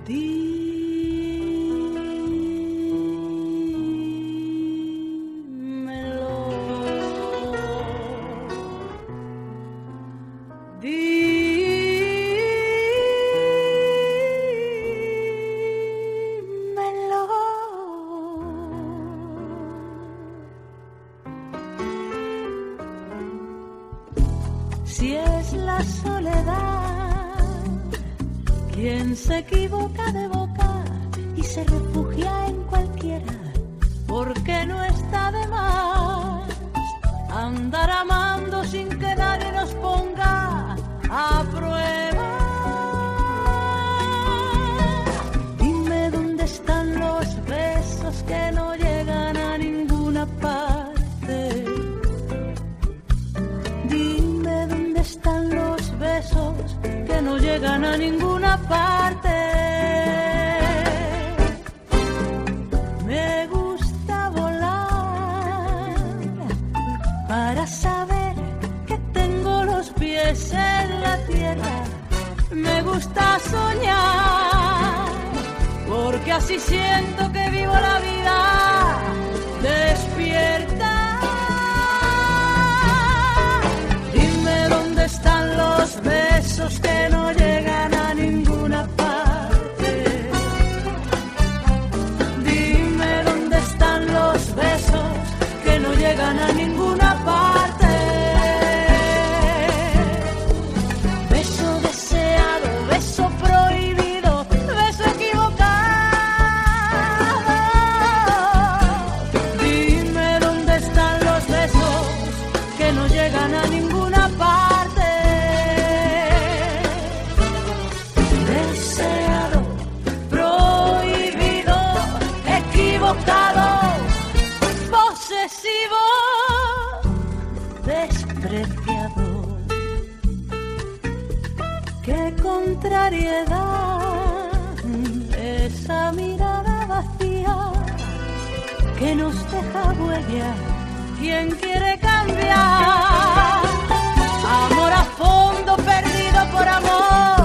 Si es la soledad quien se equivoca de boca y se refugia en cualquiera, porque no está de más andar amando sin que nadie nos ponga a prueba. Dime dónde están los besos que no llegan a ninguna parte. Dime dónde están los besos que no llegan a ninguna parte. Me gusta volar para saber que tengo los pies en la tierra. Me gusta soñar porque así siento que vivo la vida despierta. Dime dónde están los besos que no llegan a ninguna parte. Dime dónde están los besos que no llegan a ninguna parte. Beso deseado, beso prohibido, beso equivocado. Dime dónde están los besos que no llegan a ninguna parte. Deseado, prohibido, equivocado, posesivo, despreciado. Qué contrariedad esa mirada vacía que nos deja huella. ¿Quién quiere cambiar? Amor a fondo, perdido por amor.